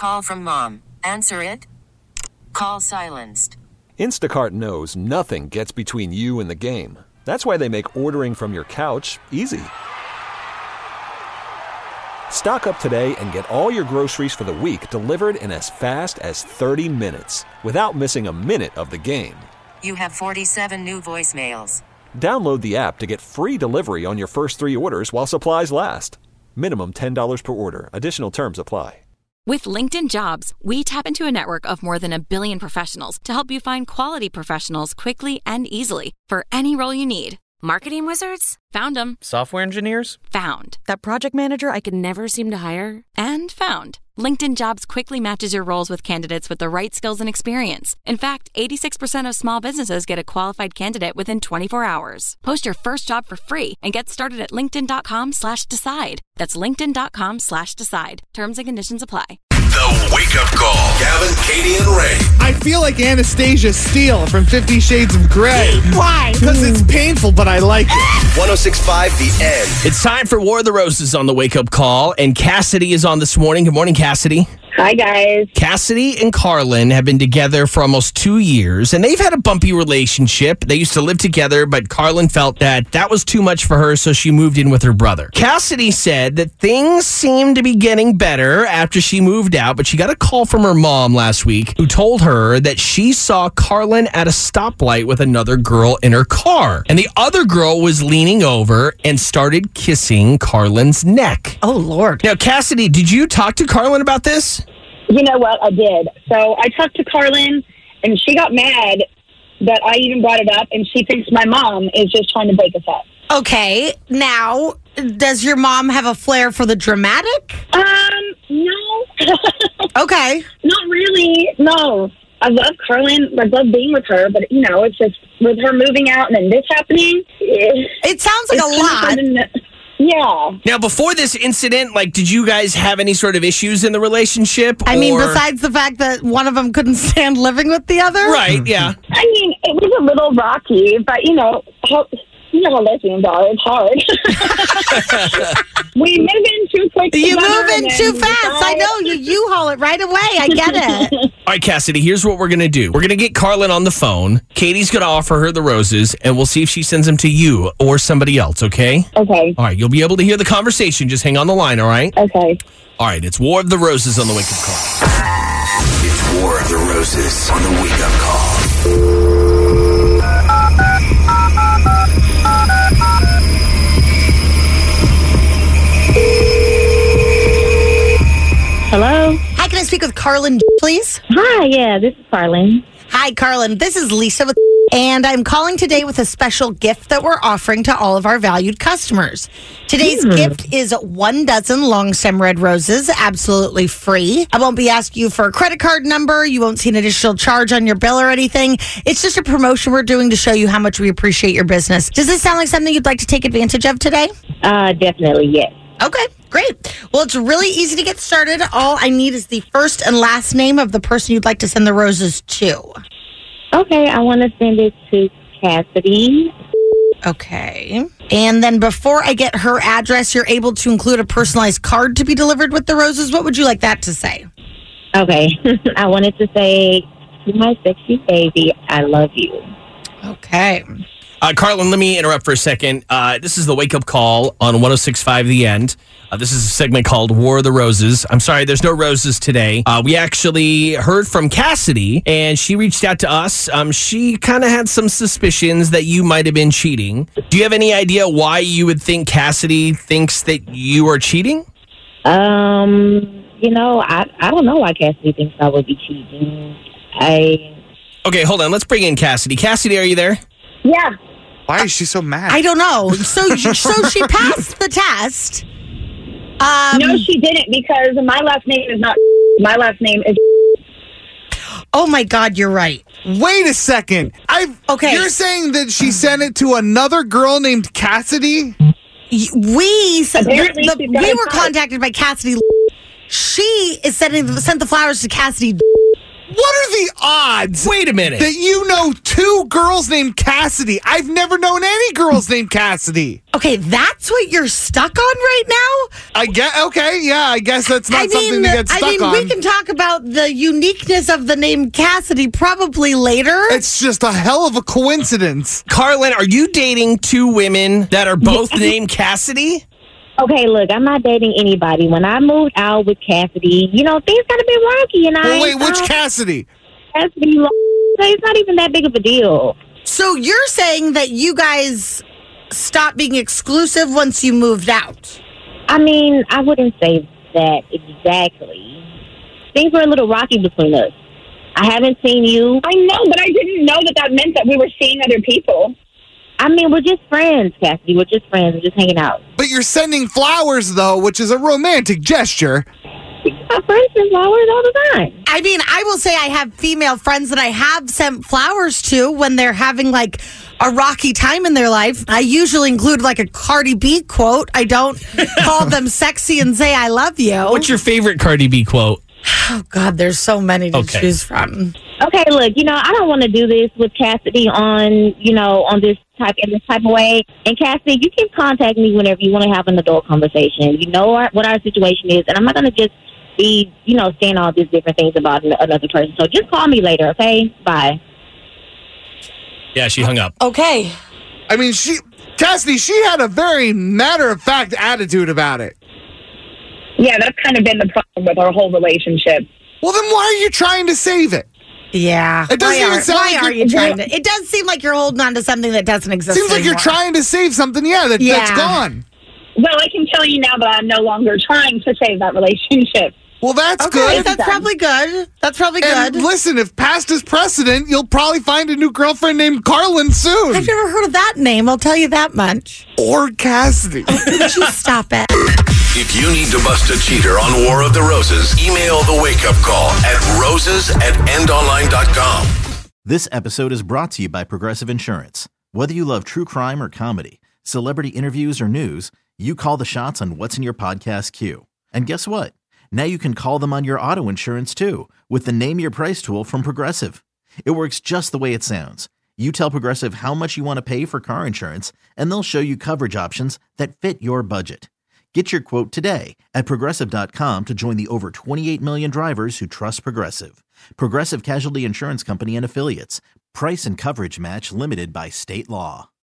Call from mom. Answer it. Call silenced. Instacart knows nothing gets between you and the game. That's why they make ordering from your couch easy. Stock up today and get all your groceries for the week delivered in as fast as 30 minutes without missing a minute of the game. You have 47 new voicemails. Download the app to get free delivery on your first 3 orders while supplies last. Minimum $10 per order. Additional terms apply. With LinkedIn Jobs, we tap into a network of more than 1 billion professionals to help you find quality professionals quickly and easily for any role you need. Marketing wizards? Found them. Software engineers? Found. That project manager I could never seem to hire? And found. LinkedIn Jobs quickly matches your roles with candidates with the right skills and experience. In fact, 86% of small businesses get a qualified candidate within 24 hours. Post your first job for free and get started at linkedin.com/decide. That's linkedin.com/decide. Terms and conditions apply. The Wake Up Call. Gavin, Katie, and Ray. I feel like Anastasia Steele from 50 Shades of Grey. Why? Because it's painful, but I like it. 106.5 The End. It's time for War of the Roses on the Wake Up Call, and Cassidy is on this morning. Good morning, Cassidy. Hi, guys. Cassidy and Carlin have been together for almost 2 years, and they've had a bumpy relationship. They used to live together, but Carlin felt that was too much for her, so she moved in with her brother. Cassidy said that things seemed to be getting better after she moved out, but she got a call from her mom last week who told her that she saw Carlin at a stoplight with another girl in her car, and the other girl was leaning over and started kissing Carlin's neck. Oh, Lord. Now, Cassidy, did you talk to Carlin about this? You know what? I did. So I talked to Carlin, and she got mad that I even brought it up, and she thinks my mom is just trying to break us up. Okay. Now, does your mom have a flair for the dramatic? No. Okay. Not really. No. I love Carlin. I love being with her, but, it's just with her moving out and then this happening. It sounds like a lot. Yeah. Now, before this incident, did you guys have any sort of issues in the relationship? I mean, besides the fact that one of them couldn't stand living with the other? Right, yeah. I mean, it was a little rocky, but, how lesbians are. It's hard. We move in too quick. You move in too fast. I know. You U-haul it right away. I get it. All right, Cassidy, here's what we're going to do. We're going to get Carlin on the phone. Katie's going to offer her the roses, and we'll see if she sends them to you or somebody else, okay? Okay. All right, you'll be able to hear the conversation. Just hang on the line, all right? Okay. All right, it's War of the Roses on the Wake Up Call. It's War of the Roses on the Wake Up Call. Hello? Hi, can I speak with Carlin, please? Hi, yeah, this is Carlin. Hi, Carlin. This is Lisa with and I'm calling today with a special gift that we're offering to all of our valued customers. Today's gift is 1 dozen long stem red roses, absolutely free. I won't be asking you for a credit card number. You won't see an additional charge on your bill or anything. It's just a promotion we're doing to show you how much we appreciate your business. Does this sound like something you'd like to take advantage of today? Definitely, yes. Okay, great. Well, it's really easy to get started. All I need is the first and last name of the person you'd like to send the roses to. Okay, I want to send it to Cassidy. Okay. And then before I get her address, you're able to include a personalized card to be delivered with the roses. What would you like that to say? Okay. I wanted to say, to my sexy baby, I love you. Okay. Carlin, let me interrupt for a second. This is the Wake Up Call on 106.5 The End. This is a segment called War of the Roses. I'm sorry, there's no roses today. We actually heard from Cassidy, and she reached out to us. She kind of had some suspicions that you might have been cheating. Do you have any idea why you would think Cassidy thinks that you are cheating? I don't know why Cassidy thinks I would be cheating. Okay, hold on. Let's bring in Cassidy. Cassidy, are you there? Yeah. Why is she so mad? I don't know. So she passed the test. No, she didn't, because my last name is not. My last name is. Oh my God, you're right. Wait a second. Okay. You're saying that she sent it to another girl named Cassidy? We Apparently we were contacted by Cassidy. She is sent the flowers to Cassidy. What are the odds? Wait a minute. That you know 2 girls named Cassidy. I've never known any girls named Cassidy. Okay, that's what you're stuck on right now? I guess that's not something to get stuck on. We can talk about the uniqueness of the name Cassidy probably later. It's just a hell of a coincidence. Carlin, are you dating 2 women that are both named Cassidy? Okay, look, I'm not dating anybody. When I moved out with Cassidy, things got a bit rocky, and wait, which Cassidy? Cassidy, it's not even that big of a deal. So you're saying that you guys stopped being exclusive once you moved out? I mean, I wouldn't say that exactly. Things were a little rocky between us. I haven't seen you. I know, but I didn't know that meant that we were seeing other people. I mean, we're just friends, Cassidy. We're just friends. We're just hanging out. But you're sending flowers, though, which is a romantic gesture. My friends send flowers all the time. I mean, I will say I have female friends that I have sent flowers to when they're having like a rocky time in their life. I usually include like a Cardi B quote. I don't call them sexy and say I love you. What's your favorite Cardi B quote? Oh, God, there's so many to choose from. Okay, look, I don't want to do this with Cassidy on this type of way. And Cassidy, you can contact me whenever you want to have an adult conversation. You know what our situation is, and I'm not going to just be, saying all these different things about another person. So just call me later, okay? Bye. Yeah, she hung up. Okay. I mean, Cassidy, she had a very matter-of-fact attitude about it. Yeah, that's kind of been the problem with our whole relationship. Well, then why are you trying to save it? Yeah. It doesn't even sound why like are you trying to? It does seem like you're holding on to something that doesn't exist Seems like anymore. you're trying to save something, that's gone. Well, I can tell you now that I'm no longer trying to save that relationship. Well, that's Okay, good. that's probably good. That's probably And good. listen, if past is precedent, you'll probably find a new girlfriend named Carlin soon. I've never heard of that name, I'll tell you that much. Or Cassidy. Would you stop it? If you need to bust a cheater on War of the Roses, email the wake-up call at roses@endonline.com. This episode is brought to you by Progressive Insurance. Whether you love true crime or comedy, celebrity interviews or news, you call the shots on what's in your podcast queue. And guess what? Now you can call them on your auto insurance too with the Name Your Price tool from Progressive. It works just the way it sounds. You tell Progressive how much you want to pay for car insurance, and they'll show you coverage options that fit your budget. Get your quote today at Progressive.com to join the over 28 million drivers who trust Progressive. Progressive Casualty Insurance Company and Affiliates. Price and coverage match limited by state law.